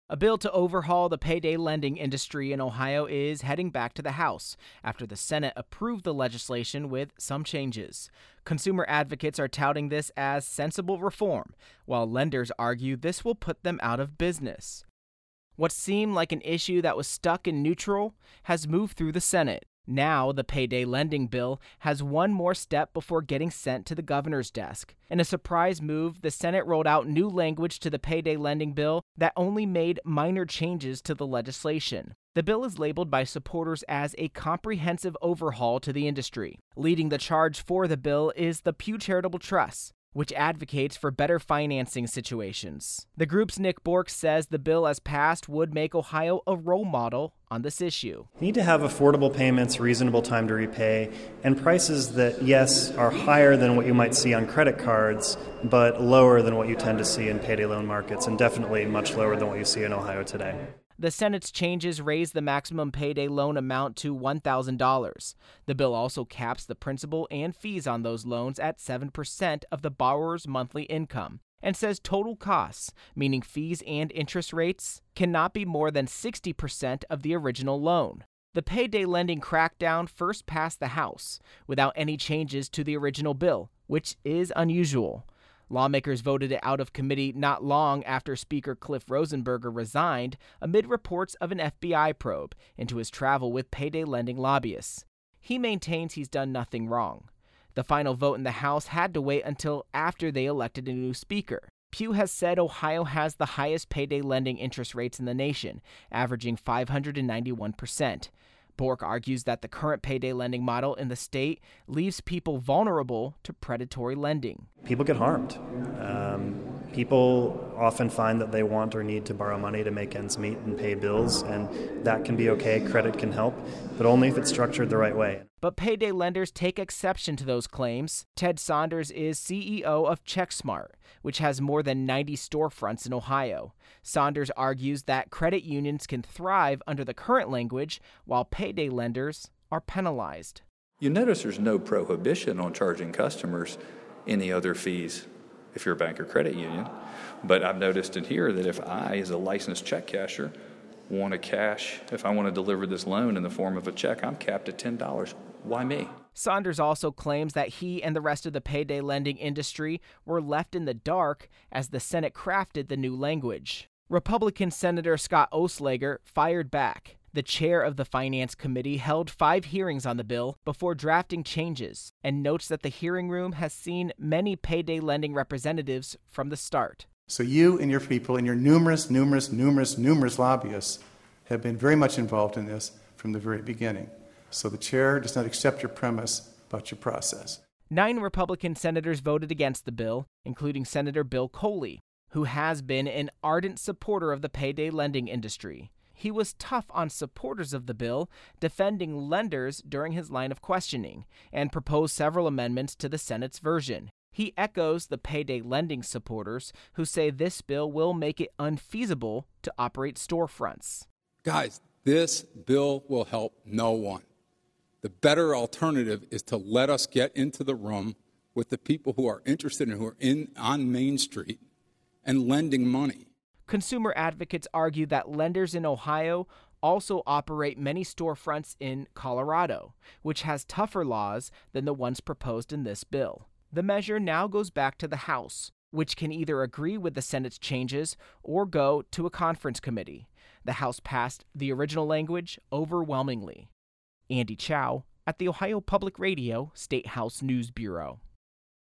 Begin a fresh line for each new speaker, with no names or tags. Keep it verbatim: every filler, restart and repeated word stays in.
A bill to overhaul the payday lending industry in Ohio is heading back to the House after the Senate approved the legislation with some changes. Consumer advocates are touting this as sensible reform, while lenders argue this will put them out of business. What seemed like an issue that was stuck in neutral has moved through the Senate. Now, the payday lending bill has one more step before getting sent to the governor's desk. In a surprise move, the Senate rolled out new language to the payday lending bill that only made minor changes to the legislation. The bill is labeled by supporters as a comprehensive overhaul to the industry. Leading the charge for the bill is the Pew Charitable Trust, which advocates for better financing situations. The group's Nick Bork says the bill as passed would make Ohio a role model on this issue.
You need to have affordable payments, reasonable time to repay, and prices that, yes, are higher than what you might see on credit cards, but lower than what you tend to see in payday loan markets, and definitely much lower than what you see in Ohio today.
The Senate's changes raise the maximum payday loan amount to one thousand dollars. The bill also caps the principal and fees on those loans at seven percent of the borrower's monthly income and says total costs, meaning fees and interest rates, cannot be more than sixty percent of the original loan. The payday lending crackdown first passed the House without any changes to the original bill, which is unusual. Lawmakers voted it out of committee not long after Speaker Cliff Rosenberger resigned amid reports of an F B I probe into his travel with payday lending lobbyists. He maintains he's done nothing wrong. The final vote in the House had to wait until after they elected a new speaker. Pew has said Ohio has the highest payday lending interest rates in the nation, averaging five hundred ninety-one percent. Bork argues that the current payday lending model in the state leaves people vulnerable to predatory lending.
People get harmed. Um, people often find that they want or need to borrow money to make ends meet and pay bills, and that can be okay. Credit can help, but only if it's structured the right way.
But payday lenders take exception to those claims. Ted Saunders is C E O of CheckSmart, which has more than ninety storefronts in Ohio. Saunders argues that credit unions can thrive under the current language, while payday lenders are penalized.
You notice there's no prohibition on charging customers any other fees if you're a bank or credit union. But I've noticed in here that if I, as a licensed check casher, want to cash, if I want to deliver this loan in the form of a check, I'm capped at ten dollars. Why me?
Saunders also claims that he and the rest of the payday lending industry were left in the dark as the Senate crafted the new language. Republican Senator Scott Oestlager fired back. The chair of the Finance Committee held five hearings on the bill before drafting changes and notes that the hearing room has seen many payday lending representatives from the start.
So you and your people and your numerous, numerous, numerous, numerous lobbyists have been very much involved in this from the very beginning. So the chair does not accept your premise about your process.
Nine Republican senators voted against the bill, including Senator Bill Coley, who has been an ardent supporter of the payday lending industry. He was tough on supporters of the bill, defending lenders during his line of questioning, and proposed several amendments to the Senate's version. He echoes the payday lending supporters who say this bill will make it unfeasible to operate storefronts.
Guys, this bill will help no one. The better alternative is to let us get into the room with the people who are interested and who are in on Main Street and lending money.
Consumer advocates argue that lenders in Ohio also operate many storefronts in Colorado, which has tougher laws than the ones proposed in this bill. The measure now goes back to the House, which can either agree with the Senate's changes or go to a conference committee. The House passed the original language overwhelmingly. Andy Chow at the Ohio Public Radio State House News Bureau.